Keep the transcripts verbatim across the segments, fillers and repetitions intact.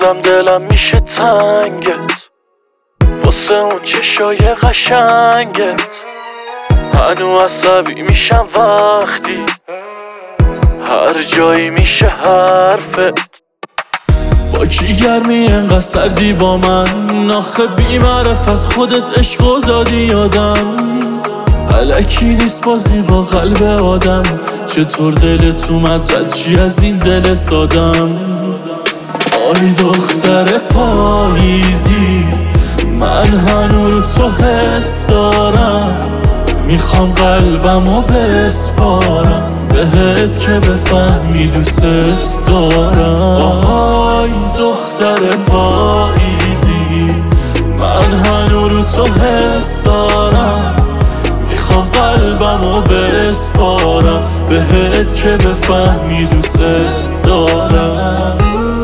بازم دلم میشه تنگت واسه اون چشای قشنگت. هنو عصبی میشم وقتی هر جایی میشه حرفت. با کی گرمی انقدر سردی با من؟ آخه بی معرفت خودت عشقو دادی یادم. الکی نیست بازی با قلب آدم. چطور دلت اومد رد چی از این دل سادم؟ آی دختر پاییزی من هنو رو تو حس دارم. میخوام قلبمو بسپارم بهت که بفهمی دوست دارم. آی دختر پاییزی من هنو رو تو حس دارم. میخوام قلبمو بسپارم بهت که بفهمی دوست دارم.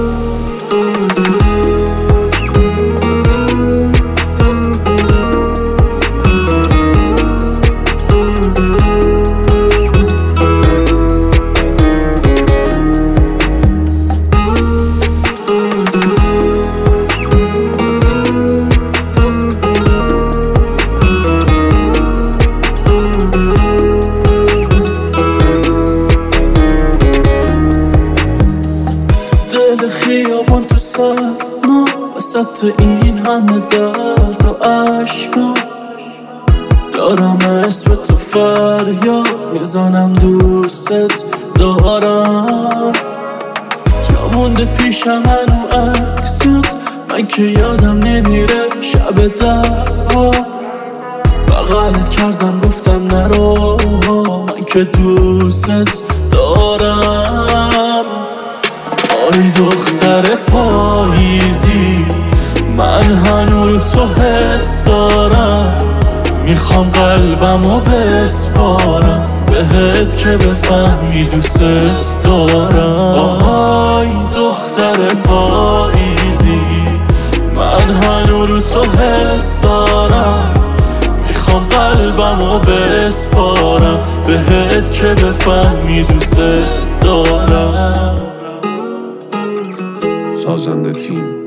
دل خیابان تو سرما وسط این همه درد و عشقا دارم اسم تو فریاد میزنم دوست دارم. جا مونده پیشم هنو عکست من که یادم نمیره شب دعوا. بغلت کردم گفتم نرو من که دوست دارم. آی دختر پاییزی من هنو رو تو حس دارم. میخوام قلبمو بسپارم بهت که بفهمی دوست دارم. آی دختر پاییزی من هنو رو تو حس دارم. میخوام قلبمو بسپارم بهت که بفهمی دوست دارم. سازنده تیم